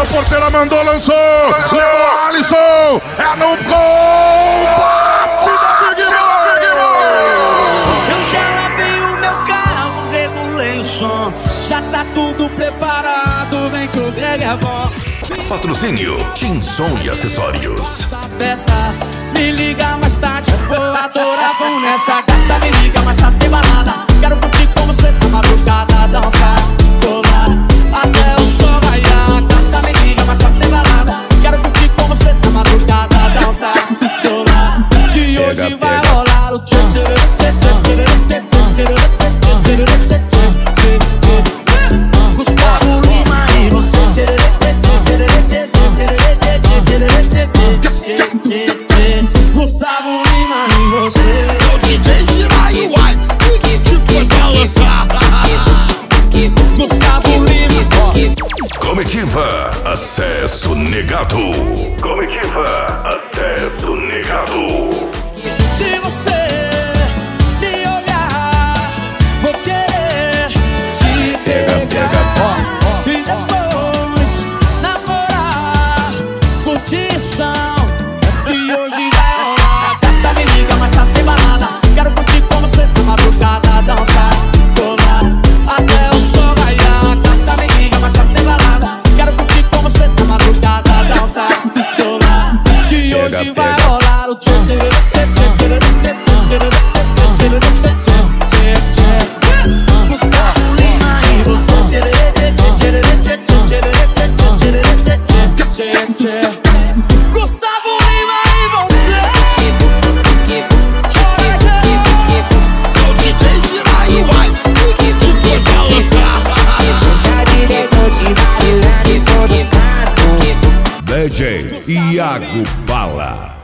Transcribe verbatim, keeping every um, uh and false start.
Bateu, Porteira mandou, lançou. Levou Alisson. É no gol. Bate da Big Boy. Eu já lavei o meu carro, regulei o som. Já tá tudo preparado, vem que o Greg é bom. Patrocínio Tim Som e Acessórios. Essa festa, me liga mais tarde, vou adorar, vamos nessa gata. Me liga mais tarde, tem balada. Quero curtir com você na madrugada, dançar, colar, até o sol raiar. Gata, me liga mais tarde, tem balada. Quero curtir com você na madrugada, dançar, colar, que hoje vai rolar o tchê tchê tchê tchê tchê tchê tchê tchê tchê tchê. Gustavo Lima e você tchê tchê tchê Gustavo Lima e você. O D J gira e uai, que foi balançar. Gustavo Lima. Comitiva Acesso Negado. Comitiva Acesso Negado. Se você me olhar, vou querer te pegar e depois namorar. Curtição e hoje vai rolar. Gata, me liga, mas tá sem balada. Quero curtir com você na madrugada, dançar, colar, até o sol raiar. Gata, me liga, mas tá sem balada. Quero curtir com você na madrugada, dançar, colar, que hoje vai rolar o tchê tchê tchê tchê tchê tchê tchê tchê tchê. Gustavo Lima e você tchê tchê tchê tchê tchê tchê tchê tchê. Gustavo Lima e você. O D J gira e uai, que foi balançar. Já diretor de Marilã e todos cantam. D J Iago Bala.